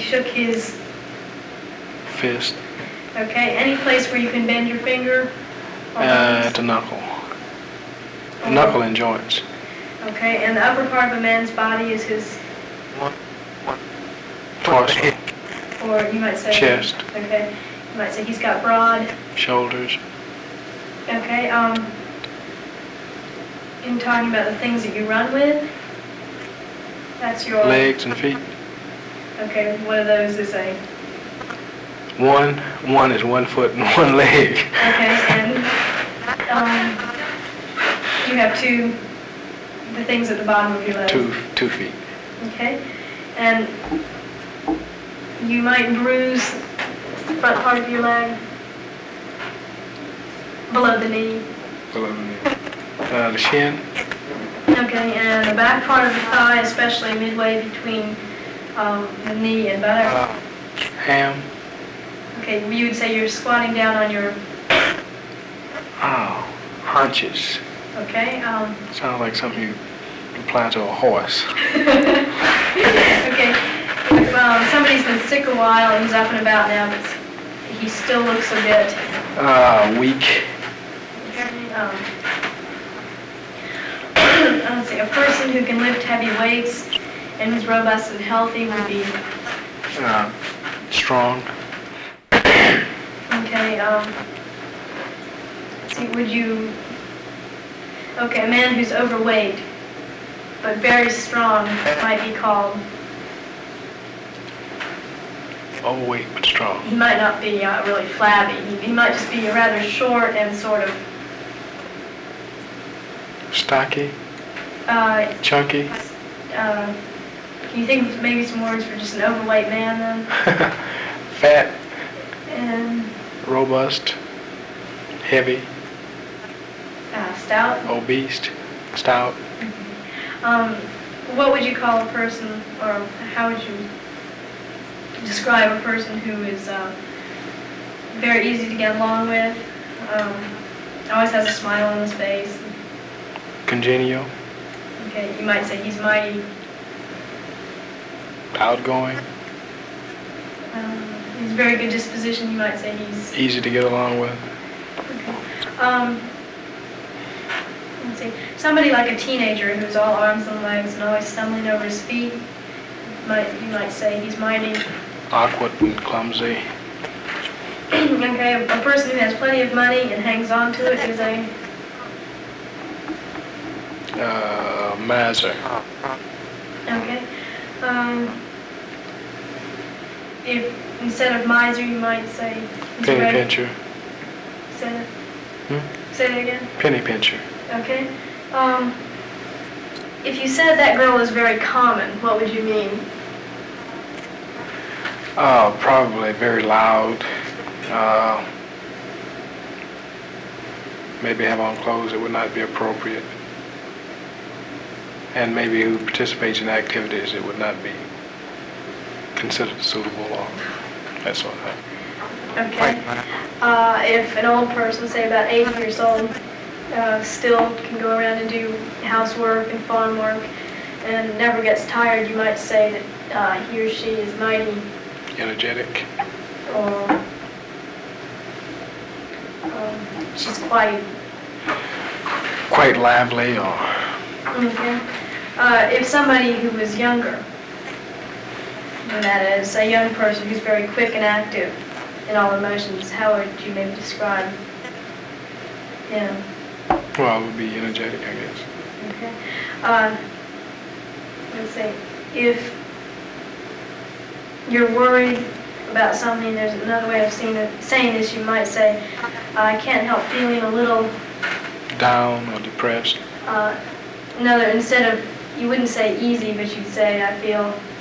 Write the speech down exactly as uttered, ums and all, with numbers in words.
shook his fist. Okay, any place where you can bend your finger? Uh, at the knuckle. Or, knuckle and joints. Okay, and the upper part of a man's body is his? One, one. Torso. Or you might say? Chest. Okay, you might say he's got broad? Shoulders. Okay, um, in talking about the things that you run with, that's your? Legs and feet. Okay, one of those is a? One, one is one foot and one leg. Okay, and um, you have two, the things at the bottom of your leg? Two, two feet. Okay, and you might bruise the front part of your leg, below the knee. Below the knee. Uh, the shin. Okay, and the back part of the thigh, especially midway between um, the knee and buttock. Uh, ham. Okay, you would say you're squatting down on your... Oh, haunches. Okay. Um, Sounds like something you apply to a horse. Okay. If um, somebody's been sick a while and he's up and about now, but he still looks a bit... Uh, weak. Okay. Um, let's see, a person who can lift heavy weights and is robust and healthy would be... Uh, strong. Okay, um, let's see, would you, okay, a man who's overweight, but very strong might be called? Overweight but strong. He might not be uh, really flabby. He, he might just be rather short and sort of... Stocky? Uh, Chunky? Uh, can you think of maybe some words for just an overweight man then? Fat? And... Robust? Heavy? Uh, stout? Obese? Stout? Mm-hmm. Um, what would you call a person, or how would you describe a person who is uh, very easy to get along with, um, always has a smile on his face? Congenial? Okay, you might say he's mighty. Outgoing? Um, he's very good disposition. You might say he's... Easy to get along with? Okay. Um, let's see. Somebody like a teenager who's all arms and legs and always stumbling over his feet, might you might say he's mighty. Awkward and clumsy. Okay, a person who has plenty of money and hangs on to it is a... Uh, miser. Okay. Um, if instead of miser, you might say... Penny ready. pincher. Say that. Hmm? Say that again. Penny pincher. Okay. Um, if you said that girl is very common, what would you mean? Uh, probably very loud. Uh, maybe have on clothes that would not be appropriate. And maybe who participates in activities that would not be considered suitable or that sort of thing. Okay. Uh, if an old person, say about eighty years old, uh, still can go around and do housework and farm work and never gets tired, you might say that uh, he or she is mighty. Energetic. Or um, she's quite... Quite lively or... Okay. Uh, if somebody who was younger, and that is a young person who's very quick and active in all emotions, how would you maybe describe him? Well, it would be energetic, I guess. Okay. Uh, let's see. If you're worried about something, there's another way of seeing it, saying this. You might say, I can't help feeling a little... Down or depressed. Uh, another, instead of, you wouldn't say easy, but you'd say, I feel